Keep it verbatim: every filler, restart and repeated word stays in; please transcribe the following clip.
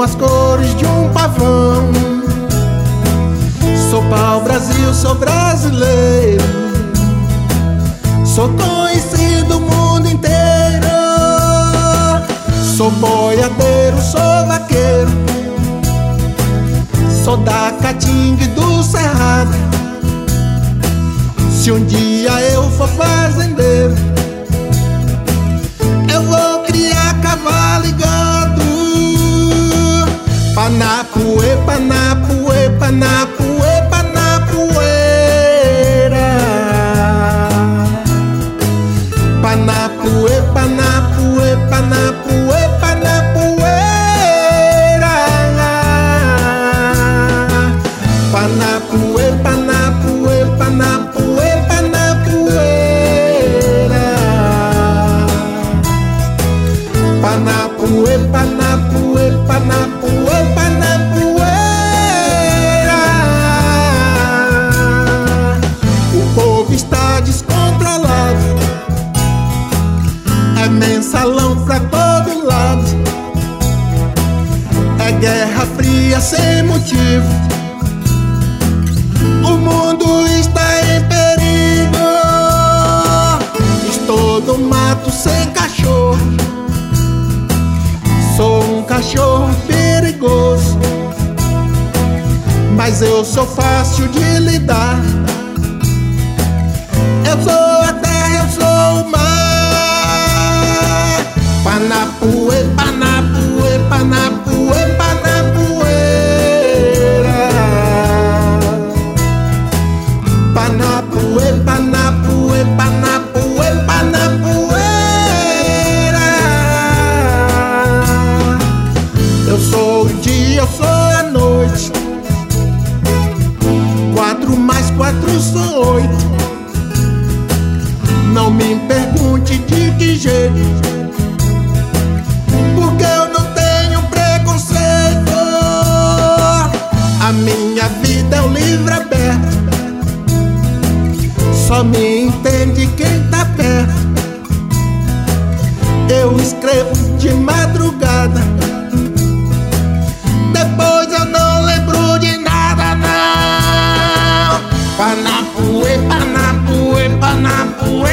as cores de um pavão. Sou pau-brasil, sou brasileiro, sou conhecido o mundo inteiro. Sou boiadeiro, sou vaqueiro, sou da Caatinga e do Cerrado. Se um dia eu for fazendeiro, eu vou criar cavalo e gado. Panapuê, panapuê, panapuê, panapueira. Panapuê, panapuê, panapuê, panapueira. Panapuê, panapuê, panapuê, panapueira. Panapuê, panapuê, panapuê, panapueira. O povo está descontrolado, é mensalão pra todo lado, é guerra fria sem motivo. O mundo está em perigo. Estou no mato sem cachorro, sou um cachorro perigoso, mas eu sou fácil de lidar. Eu sou a terra, eu sou o mar. Panapuê, panapuê, panapuê, panapueira. Panapuê, panapuê, panapuê, panapueira. Eu sou o dia, eu sou a noite, quatro mais quatro são oito. Não me pergunte de que jeito, porque eu não tenho preconceito. A minha vida é um livro aberto, só me entende quem tá perto. Eu escrevo de madrugada, depois eu não lembro de nada, não. Panapuê, panapuê, panapuê.